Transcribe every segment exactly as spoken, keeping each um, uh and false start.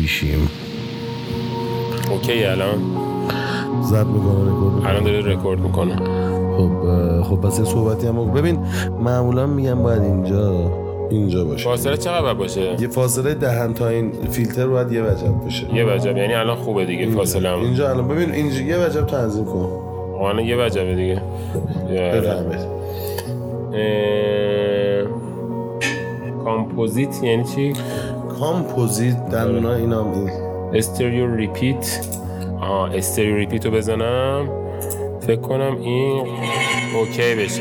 پیشیم. اوکی الان زد میکنه رکورد الان داره رکورد میکنه. خب خب پس یه صحبتی هم ببین معمولا میگم باید اینجا اینجا باشه. فاصله چقدر باید باشه؟ یه فاصله دهن تا این فیلتر باید یه وجب باشه. یه وجب یعنی الان خوبه دیگه اینجا. فاصله هم اینجا الان ببین اینجا یه وجب تنظیم کن. الان یه وجبه دیگه. بفهمید کامپوزیت یعنی چی؟ کامپوزیت در اونا اینا این استریو ریپیت. آها استریو ریپیت رو بزنم فکر کنم این اوکی بشه.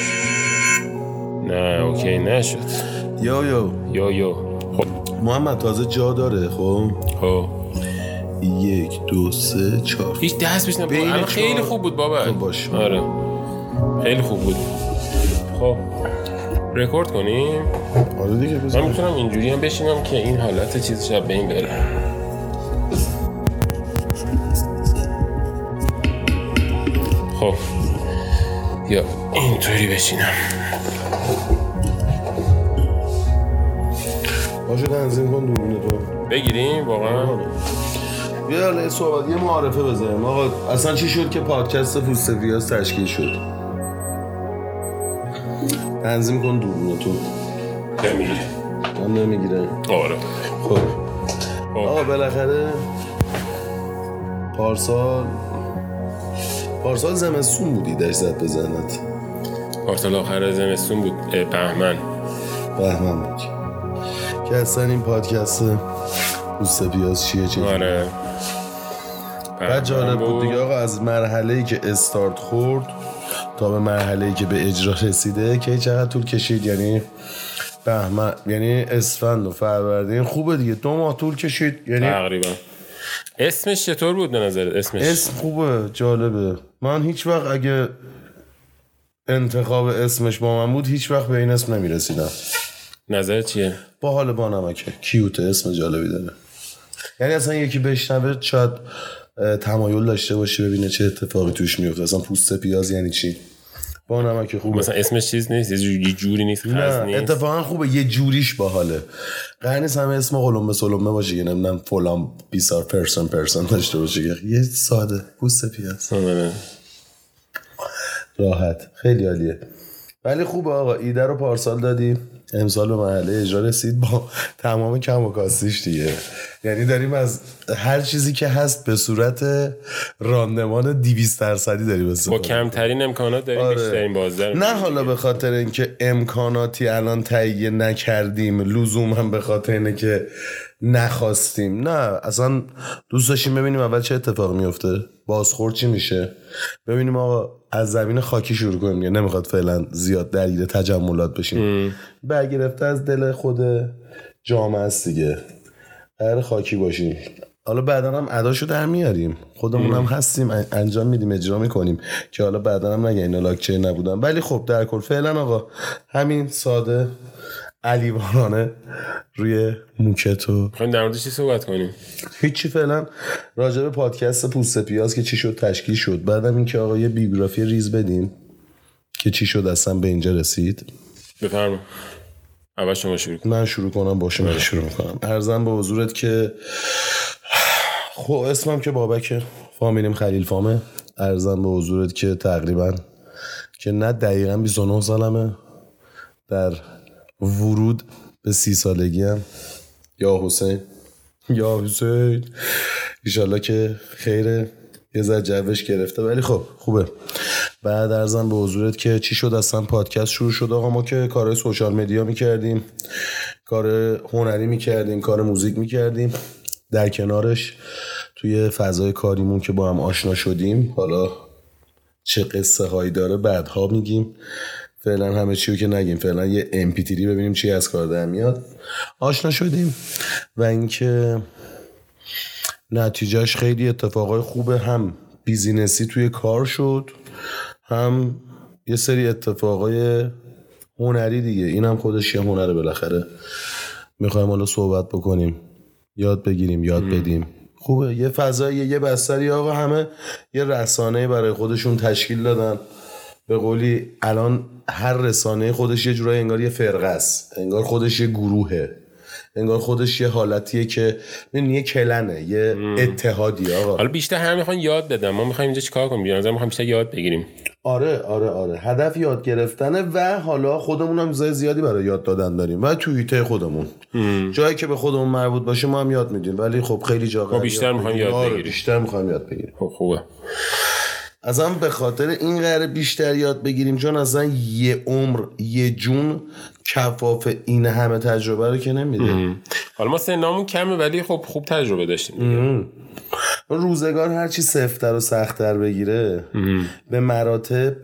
نه اوکی نشد. یو یو یو یو خب محمد تازه جا داره. خب خب یک دو سه چهار هیچ دست بیش نبود. الان خیلی خوب بود بابا. خب باش. آره خیلی خوب بود. خب رکورد کنیم. آره دیگه بزن. من میتونم اینجوری هم بشینم که این حالت چیز شب به این بره. خب یا اینطوری بشینم. باشه تنظیم کن دوربین تو بگیریم واقعا. بیا حالا صحبت یه معارفه بزنیم. آقا اصلا چی شد که پادکست پوست پیاز تشکیل شد؟ تنظیم کن دوربین تو. نمیگیره. من نمیگیره. آره خب آقا بالاخره پارسال پارسال زمستون بودی داشت زد بزنت. پارسال آخر زمستون بود. بهمن بهمن بود که اصلا این پادکست پوست پیاز چیه چیه. آره بعد جالب بود دیگه آقا از مرحله‌ای که استارت خورد تا به مرحله‌ای که به اجرا رسیده که چقدر طول کشید. یعنی بهمن یعنی اسفند و فروردین خوبه دیگه دو ماه طول کشید یعنی تقریبا. اسمش چطور بود به نظرت؟ اسمش اسم خوبه جالبه. من هیچ وقت اگه انتخاب اسمش با من بود هیچ وقت به این اسم نمیرسیدم. نظر چیه؟ با حال با نمکه کیوته اسم جالبی داره. یعنی اصلا یکی بشنوه شاید تمایل داشته باشه ببینه چه اتفاقی توش میفته. اصلا پوست پیاز یعنی چی؟ با نمک خوبه. مثلا اسمش چیز نیست یه جوری, جوری نیست خاص نیست. اتفاقا خوبه یه جوریش باحاله. قرار نیست همه اسم قلمبه سلمبه باشه. یعنی نمیدونم فلان بیسار پرسن پرسن داشته باشه. یه ساده پوست پیاز راحت خیلی عالیه. ولی خوبه آقا ایده رو پارسال دادیم امسال به مرحله اجرا رسید با تمام کم و کاستیش دیگه. یعنی داریم از هر چیزی که هست به صورت راندمان دویست درصدی داریم با کمترین امکانات داریم. آره. بیشترین بازدار نه حالا به خاطر اینکه امکاناتی الان تهیه نکردیم لزوما به خاطر اینه که نخواستیم. نه اصلا دوست داشتیم ببینیم اول چه اتفاق میفته بازخورد چی میشه. ببینیم آقا از زمین خاکی شروع کنیم. یعنی نمیخواد فعلا زیاد درگیر تجملات بشیم. برگرفته از دل خود جامعه است دیگه. هر خاکی باشیم. حالا بعدا هم اداشو در میاریم. خودمون هم هستیم انجام میدیم اجرا میکنیم که حالا بعدا هم نگه اینا لاکچه نبودن. ولی خب در کل فعلا آقا همین ساده علیوانانه روی موکتو خواهیم در موردش چی صحبت کنیم. هیچی فعلا راجع به پادکست پوست پیاز که چی شد تشکیل شد. بعدم این که آقا یه بیوگرافی ریز بدیم که چی شد اصلا به اینجا رسید. بفرما اول شما شروع کن. من شروع کنم باشه. من شروع میکنم. عرضم به حضورت که خب اسمم که بابکه فامیلیم خلیل فامه. عرضم به حضورت که تقریبا که نه دقیقا بیست و نه سالمه. در ورود به سی سالگی هم یا حسین یا حسین ایشالله که خیره یه ذره جوش گرفته ولی خب خوبه. بعد عرضم به حضورت که چی شد اصلا پادکست شروع شد. آقا ما که کار سوشال مدیا میکردیم کار هنری میکردیم کار موزیک میکردیم در کنارش توی فضای کاریمون که با هم آشنا شدیم. حالا چه قصه هایی داره بعدها میگیم. فعلا همه چیو که نگیم. فعلا یه ام پی تری ببینیم چی از کار در میاد. آشنا شدیم و اینکه نتیجهش خیلی اتفاقای خوبه. هم بیزینسی توی کار شد هم یه سری اتفاقای هنری دیگه. این هم خودش یه هنره بالاخره. میخوایم حالا صحبت بکنیم یاد بگیریم یاد ام. بدیم. خوبه یه فضایی یه بستری آقا همه یه رسانه‌ای برای خودشون تشکیل دادن. به قولی الان هر رسانه خودش یه جورایی انگار یه فرقه است. انگار خودش یه گروهه. انگار خودش یه حالتیه که یه کلنه، یه ام. اتحادیه. آقا حالا بیشتر هم میخوان یاد بدن، ما میخوایم اینجا چیکار کنیم؟ بیان میخوایم بیشتر یاد بگیریم. آره آره آره هدف یاد گرفتنه و حالا خودمون هم چیزای زیادی برای یاد دادن داریم و تو هیته خودمون ام. جایی که به خودمون مربوط باشه ما هم یاد میدیم، ولی خب خیلی جا ما بیشتر میخوایم یاد بگیریم. بیشتر میخوایم یاد بگیریم. خب خوبه. ازم به خاطر این قراره بیشتر یاد بگیریم چون اصلا یه عمر یه جون کفاف این همه تجربه رو که نمیده. حالا ما سنمون کمه ولی خب خوب تجربه داشتیم. روزگار هرچی سفت‌تر و سخت‌تر بگیره به مراتب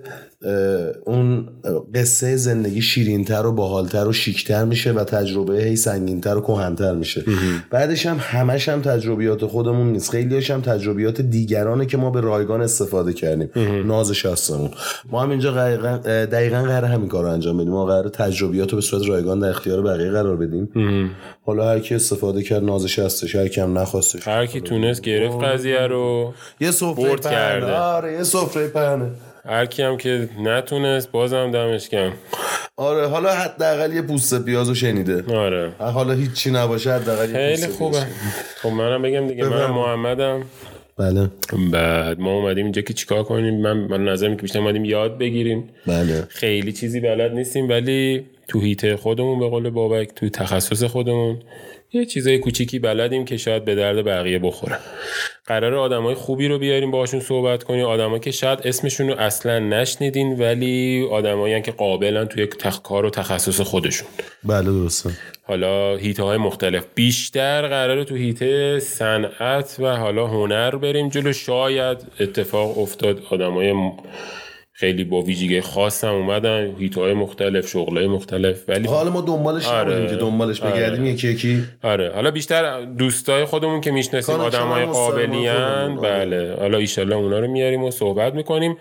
اون قصه زندگی شیرین‌تر و باحال‌تر و شیک‌تر میشه و تجربه هی سنگین‌تر و کهن‌تر میشه. بعدش هم همش هم تجربیات خودمون نیست، خیلی‌هاش هم تجربیات دیگرانه که ما به رایگان استفاده کردیم. نازش هستمون ما هم اینجا دقیقاً دقیقاً قراره همین کارو انجام بدیم. ما قراره تجربیات رو به صورت رایگان در اختیار بقیه قرار بدیم. حالا هر کی استفاده کرد نازش هستش، هر کی هم نخواستش، هر کی تونست گرفت قضیه رو یه سفره کرده. آره یه سفره پهنه. هر کی هم که نتونست بازم دمش گرم. آره حالا حداقل یه پوست پیازو شنیده. آره حالا هیچی نباشه حداقل یه پوست. خیلی خوبه. خب منم بگم دیگه، من محمدم. بله. بعد ما اومدیم اینجا که چیکار کنیم؟ من من نظرم که بیشتر اومدیم یاد بگیریم. بله. خیلی چیزی بلد نیستیم ولی تو هیته خودمون به قول بابک تو تخصص خودمون یه چیزای کوچیکی بلدیم که شاید به درد بقیه بخوره. قراره آدمای خوبی رو بیاریم باهاشون صحبت کنیم، آدمایی که شاید اسمشون رو اصلا نشنیدین ولی آدمایی هستن که قابلن توی تخ... کار و تخصص خودشون. بله درسته. حالا هیته های مختلف بیشتر قراره تو هیته صنعت و حالا هنر بریم جلو. شاید اتفاق افتاد آدمای م... خیلی با ویژگی خاص هم اومدن، هیت‌های مختلف، شغل‌های مختلف، ولی حالا ما دنبالش آره. نمی‌کنیم که دنبالش بگردیم. آره. یکی یکی آره حالا بیشتر دوستای خودمون که میشناسیم آدمای قابلیان. بله حالا ان شاءالله اونا رو میاریم و صحبت میکنیم.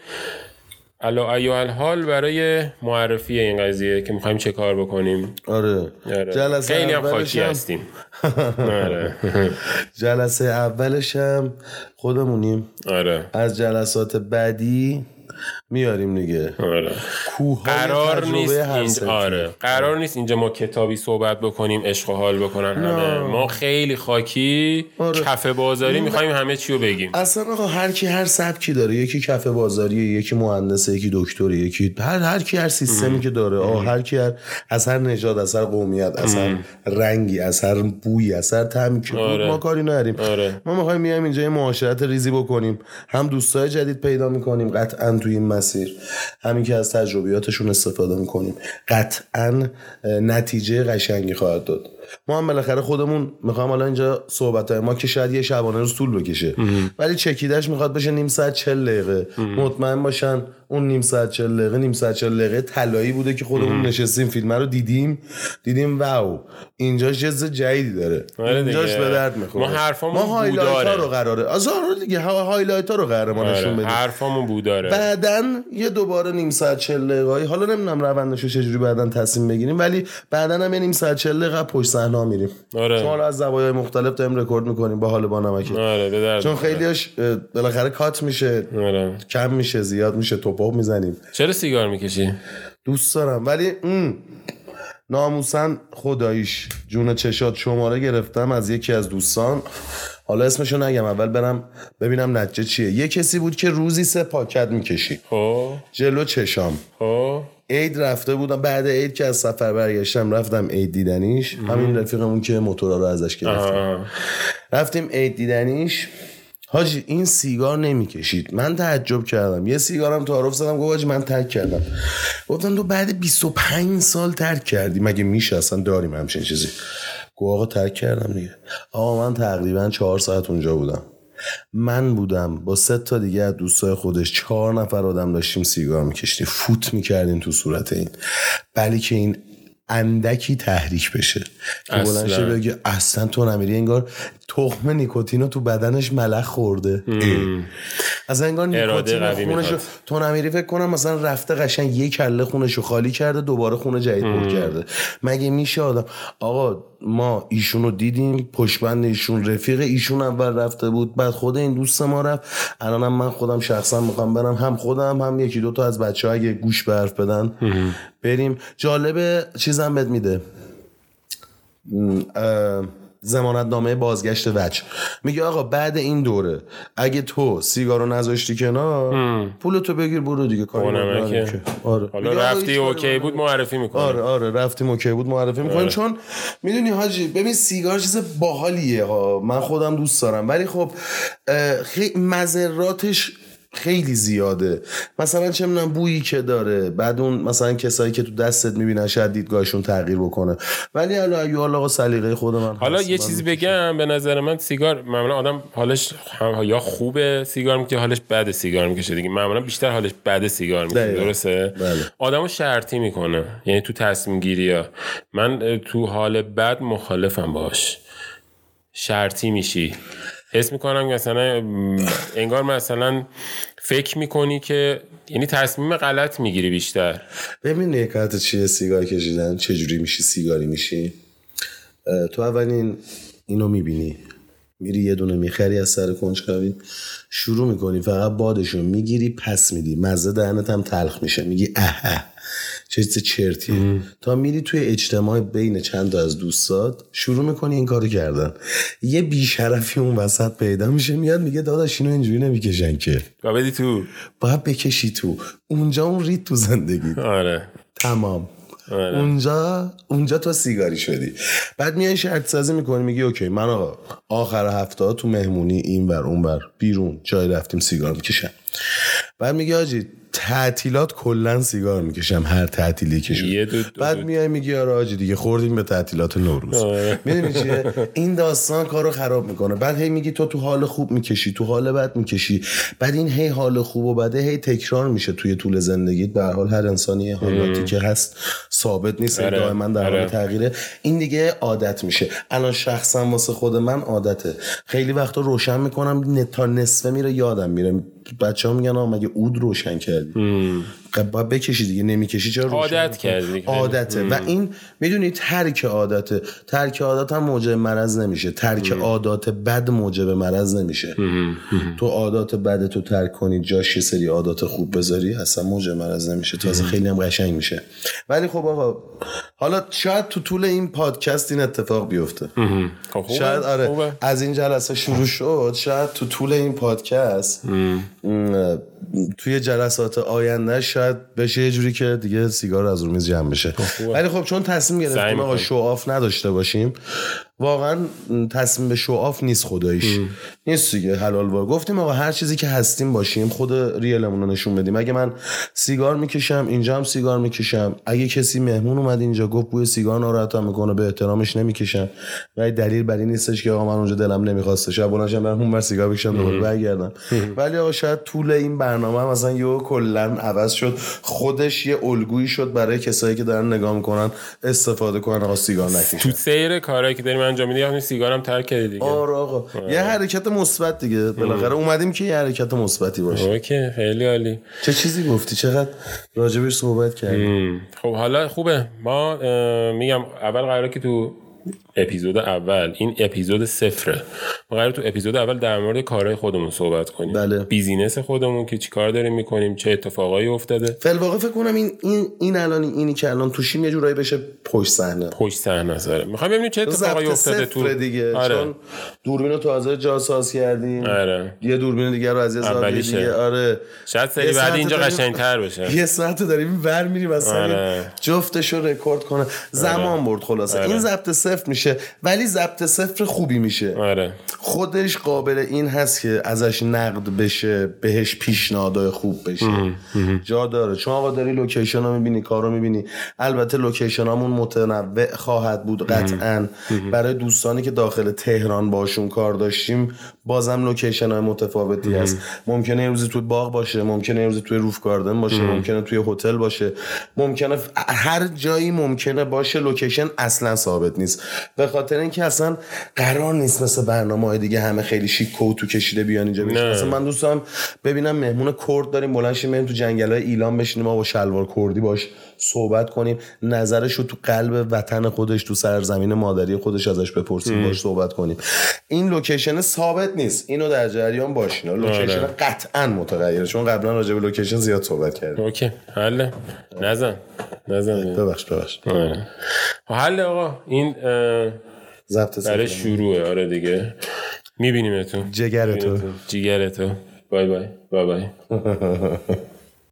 الا ایوال حال برای معرفی این قضیه که می‌خوایم چه کار بکنیم. آره, آره. جلسه خیلی هم خاکی هستیم. آره. جلسه اولش هم خودمونیم. آره. از جلسات بعدی میاریم دیگه. آره. قرار نیست اینجا آره قرار نیست اینجا ما کتابی صحبت بکنیم، عشق و حال بکنن همه. ما خیلی خاکی آره. کافه بازاری میخوایم همه چی رو بگیم. اصلا آقا هر کی هر سبکی داره، یکی کافه بازاریه، یکی مهندسه، یکی دکتره، یکی هر هر کی هر سیستمی ام. که داره. آقا هر کی هر از هر نژاد، از هر قومیت، از هر رنگی، از هر بویی، از هر طعمی که آره. ما کاری نداریم. آره. ما میخوایم میایم اینجا یه معاشرت ریزی بکنیم، هم دوستای جدید پیدا میکنیم قطعاً توی این مسیر، همین که از تجربیاتشون استفاده میکنیم قطعاً نتیجه قشنگی خواهد داد. ما هم بالاخره خودمون میخوام حالا اینجا صحبتای ما که شاید یه شبانه روز طول بکشه ام. ولی چکیدش میخواد بشه نیم ساعت چهل دقیقه. مطمئن باشن اون نیم ساعت چهل دقیقه نیم ساعت چهل دقیقه طلایی بوده که خودمون ام. نشستیم فیلم رو دیدیم دیدیم واو اینجاش چیز جدیدی داره، اینجاش به درد میخوره. ما حرفامون ما هایلایت ها رو قراره آزار دیگه هایلایت ها رو قراره ما نشون بدیم. حرفامون بوداره. بعدن یه دوباره نیم ساعت چهل دقیقه حالا نمیدونم روندش رو چجوری بعدن تصمیم بگیریم ولی بعدن هم یه نیم ساعت چهل دقیقه پشت صحنه میریم. آره. چون حالا از زوایای مختلف داریم رکورد میکنیم با حال با نمکی. آره به درد. چون خیلیاش بالاخره کات میشه. آره. کم میشه، زیاد میشه، توپاپ میزنیم. چرا سیگار میکشی؟ دوست دارم ولی ناموسن خداییش جون چشات شماره گرفتم از یکی از دوستان، حالا اسمشو نگم اول برم ببینم نتیجه چیه. یه کسی بود که روزی سه پاکت میکشی خب جلو چشام. خب عید رفته بودم، بعد عید که از سفر برگشتم رفتم عید دیدنیش. همین رفیقمون که موتورا رو ازش گرفتم رفتیم عید دیدنیش. حاجی این سیگار نمیکشید. من تعجب کردم، یه سیگارم تعارف زدم گفت حاجی من ترک کردم. گفتم تو بعد بیست و پنج سال ترک کردی مگه میشه اصلا داریم همچین چیزی؟ گفت آقا ترک کردم دیگه. آقا من تقریبا چهار ساعت اونجا بودم. من بودم با سه تا دیگه از دوستای خودش، چهار نفر آدم داشتیم سیگار میکشتیم، فوت میکردیم تو صورت این، بلی که این اندکی تحریک بشه که بلند شه بگه اصلا تو نمیری، انگار تخم نیکوتینو تو بدنش ملخ خورده. اصلا انگار نیکوتین خونشو تو نمیری فکر کنم مثلا رفته قشنگ یک کله خونشو خالی کرده دوباره خون جدید پر کرده. مگه میشه آدم؟ آقا ما ایشونو دیدیم، پشتبند ایشون رفیق ایشون اول رفته بود، بعد خود این دوست ما رفت. الانم من خودم شخصا میخوام برم، هم خودم هم یکی دو تا از بچه‌ها اگه گوش به حرف بدن بریم. جالب چیزم بهت میده، ضمانتنامه بازگشت وجه، میگه آقا بعد این دوره اگه تو سیگارو نذاشتی کنار پولتو بگیر برو دیگه کاری نداره که. آره حالا رفتی اوکی بود معرفی میکنه. آره آره رفتیم اوکی بود معرفی میکنه. چون میدونی حاجی ببین سیگار چیز باحالیه ها، من خودم دوست دارم، ولی خب خیلی مضراتش خیلی زیاده. مثلا چه میدونم بویی که داره، بعد اون مثلا کسایی که تو دستت میبینن شاید دیدگاهشون تغییر بکنه، ولی حالا اگه آقا سلیقه خود من حالا یه چیزی بگم، به نظر من سیگار معمولا آدم حالش یا خوبه سیگار میکشه حالش بده سیگار میکشه دیگه، معمولا بیشتر حالش بده سیگار میکشه. درسته؟ بله. آدمو شرطی میکنه، یعنی تو تصمیم گیری ها من تو حال بد مخالفم باش، شرطی میشی، حس میکنم مثلا انگار مثلا فکر میکنی که یعنی تصمیم غلط میگیری بیشتر. ببین نکات چیه سیگار کشیدن، چجوری میشی سیگاری میشی. تو اولین اینو میبینی، میری یه دونه میخری از سر کنجکاوی، شروع میکنی فقط بادشو میگیری پس میدی، مزه دهنت هم تلخ میشه، میگی اه اه چه چیز چرتیه. تا میری توی اجتماع بین چند تا از دوستات شروع میکنی این کارو کردن، یه بیشرفی اون وسط پیدا میشه میاد میگه داداش اینو اینجوری نمیکشن که، با بدی تو باید بکشی تو. اونجا اون رید تو زندگی. آره تمام. آره. اونجا اونجا تو سیگاری شدی. بعد میای شرط سازی میکنی، میگی اوکی من آقا آخر هفته تو مهمونی این ور اون ور بیرون جای رفتیم سیگار میکشم. بعد میگی آجی تعطیلات کلا سیگار میکشم، هر تعطیلی که شد. بعد میای میگی آره آجی دیگه خوردیم به تعطیلات نوروز. میدونی چیه این داستان کارو خراب میکنه. بعد هی میگی تو تو حال خوب میکشی، تو حال بد میکشی، بعد این هی حال خوب و بده هی تکرار میشه توی طول زندگیت. به هر حال هر انسانی حالاتی که هست ثابت نیست، دائما در حال تغییره. این دیگه عادت میشه. الان شخصا واسه خود من عادته، خیلی وقتا روشن میکنم تا نصفه میره یادم میره. بچه‌ها میگن آقا مگه عود روشن کردی؟ باید بکشی دیگه، نمیکشی چرا روشن عادت کردی؟ عادته. و این میدونی ترک عادته. ترک عادت هم موجب مرض نمیشه، ترک ام. عادات بد موجب مرض نمیشه. ام. ام. تو عادات بد تو ترک کنی جاش یه سری عادات خوب بذاری اصلا موجب مرض نمیشه، تازه خیلی هم قشنگ میشه. ولی خب آقا حالا شاید تو طول این پادکست این اتفاق بیفته. خب شاید آره خوبه. از این جلسه شروع شد، شاید تو طول این پادکست توی جلسات آینده شاید بشه یه جوری که دیگه سیگار از رو میز جمع بشه. ولی خب چون تصمیم گرفتیم آقا شو آف نداشته باشیم، واقعا تصمیم به شو آف نیست، خداییش ام. نیست دیگه، حلال با گفتیم آقا هر چیزی که هستیم باشیم، خود ریلمون رو نشون بدیم. اگه من سیگار میکشم اینجا هم سیگار میکشم، اگه کسی مهمون اومد اینجا گفت بوی سیگار ناراحتم میکنه به احترامش نمیکشم، ولی دلیل بر این نیستش که آقا من اونجا دلم نمیخواسته شب بلندشم برم اونور سیگار بکشم دوباره برگردم. ولی آقا شاید طول این برنامه مثلا یهو کلا عوض شد، خودش یه الگویی شد برای کسایی که دارن نگاه میکنن استفاده کنن آقا سیگار نکشن. تو سیر کارهایی که داریم انجام میدیم سیگارم ترک کردی دیگه. آره آقا آره. یه حرکت مثبت دیگه بالاخره اومدیم که یه حرکت مثبتی باشه. اوکی خیلی عالی. چه چیزی گفتی؟ چقدر راجبش صحبت کردیم. خب حالا خوبه. ما میگم اول قراره که تو اپیزود اول، این اپیزود صفره، ما قراره تو اپیزود اول در مورد کارهای خودمون صحبت کنیم. بله. بیزینس خودمون که چی کار داریم میکنیم، چه اتفاقایی افتاده. فلواقع فکر کنم این این این الان اینی که الان توشیم یه جورایی بشه پشت صحنه. پشت صحنه سره. میخوایم ببینیم چه اتفاقایی افتاده تو دیگه. آره. چون دوربینو تازه جاساز کردیم. آره. یه دوربین دیگه رو از یه زاویه دیگه. آره. شاید سری بعد اینجا قشنگ‌تر بشه. یه ساعت داریم ور میریم مثلا آره. جفتشو رکورد کنه. زمان آره. برد خلاصه. آره. این ضبط صفر میشه. ولی ضبط صفر خوبی میشه. آره. خودش قابل این هست که ازش نقد بشه، بهش پیشنهادهای خوب بشه. ام. ام. جا داره. چون آقا داری لوکیشن ها میبینی، کار رو میبینی. البته لوکیشن هامون متنوع خواهد بود قطعاً. برای دوستانی که داخل تهران باشون کار داشتیم بازم لوکیشن های متفاوتی هست. ممکنه یه روزی توی باغ باشه، ممکنه یه روزی توی روف گاردن باشه، ام. ممکنه توی هتل باشه، ممکنه هر جایی ممکنه باشه. لوکیشن اصلا ثابت نیست، به خاطر اینکه اصلا قرار نیست مثل برنامه‌های دیگه همه خیلی شیک کوتو کشیده بیان اینجا بشن. مثلا من دوستم ببینم مهمون کرد داریم بلند شیم بریم تو جنگل‌های ایلام بشینیم ما با شلوار کردی باش صحبت کنیم، نظرش رو تو قلب وطن خودش، تو سرزمین مادری خودش ازش بپرسیم، باش صحبت کنیم. این لوکیشن ثابت نیست، اینو در جریان باشین. لوکیشن قطعا متغیره، چون قبلا راجع به لوکیشن زیاد صحبت کردیم. اوکی حله، نزن نزن ببخش ببخش حله آقا. این ضبط برای شروعه. آره دیگه میبینیم تو جگرتو جگرتو. بای بای بای بای